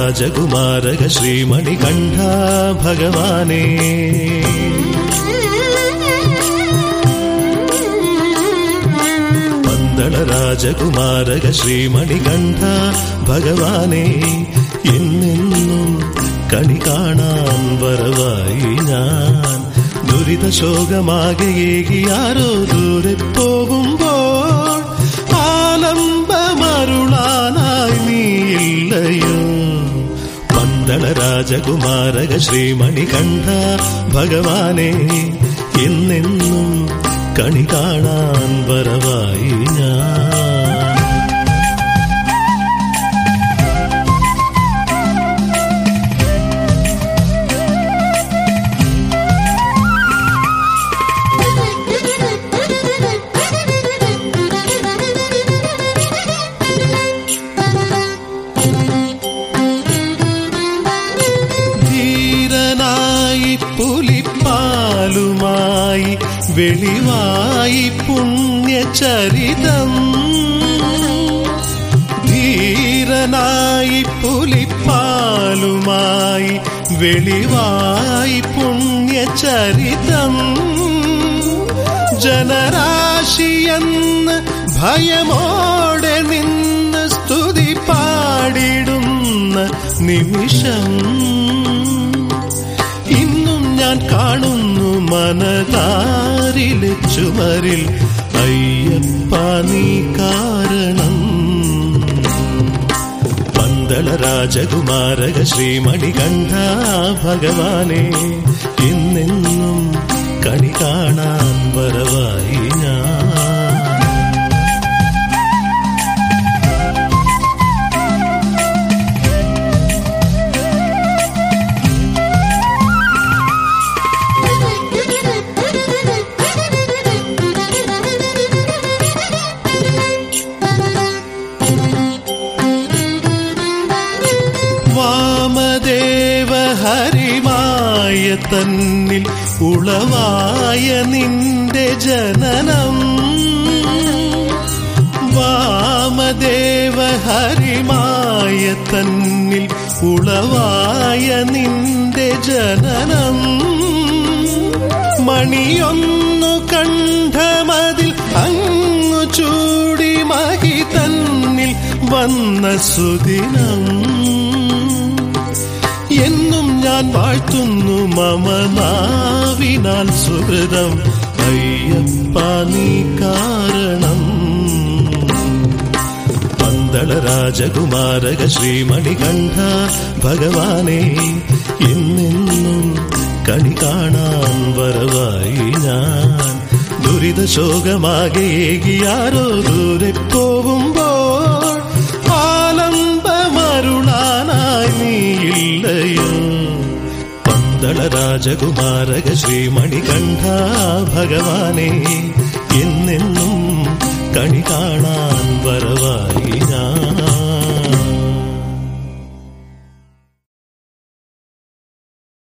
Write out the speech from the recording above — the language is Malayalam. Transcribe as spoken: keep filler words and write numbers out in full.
രാജകുമാരക ശ്രീമണികണ്ഠ ഭഗവാനേ. പന്തള രാജകുമാരക ശ്രീമണികണ്ഠ ഭഗവാനേ, എന്നെന്നും കണി കാണാൻ വരവായി ഞാൻ. ദുരിത ശോകമാകെയേകിയാരോ ദൂരെ പോകുമ്പോൾ ആലംബമരുളാനായി നീയില്ലയോ. പന്തള രാജകുമാരക ശ്രീമണികണ്ഠ ഭഗവാനേ, എന്നെന്നും കണി കാണാൻ വരവായി ഞാൻ. പുലിപ്പാലുമായി വെളിവായി പുണ്യചരിതം. ധീരനായി പുലിപ്പാലുമായി വെളിവായി പുണ്യചരിതം. ജനരാശിയെന്ന് ഭയമോടെ നിന്ന് സ്തുതി പാടിടുന്ന നിമിഷം ഇന്നും ഞാൻ കാണുന്നു മനതാരിലെ ചുമരിൽ. അയ്യപ്പ നീ കാരണം. പന്തള രാജകുമാരക ശ്രീമണികണ്ഠ ഭഗവാനേ, എന്നെന്നും കണി കാണാൻ വരവായി ഞാൻ. വാമദേവ ഹരിമായ തന്നിൽ ഉളവായ നിന്റെ ജനനം. വാമദേവ ഹരിമായ തന്നിൽ ഉളവായ നിന്റെ ജനനം. മണിയൊന്നു കണ്ഠമതിൽ അങ്ങു ചൂടി മഹി തന്നിൽ വന്ന സുദിനം. എന്നും ഞാൻ വാഴ്ത്തുന്നു മമ നാവിനാൽ സുഹൃതം. അയ്യപ്പ നീ കാരണം. പന്തള രാജകുമാരക ശ്രീമണികണ്ഠ ഭഗവാനേ, എന്നെന്നും കണി കാണാൻ വരവായി ഞാൻ. ദുരിത ശോകമാകെയേകിയാരോ ദൂരെ പോകുമ്പോൾ ആലംബമരുളാനായി നീയില്ലയോ. പന്തള രാജകുമാരക ശ്രീമണികണ്ഠ ഭഗവാനേ, എന്നെന്നും കണി കാണാൻ വരവായി ഞാൻ.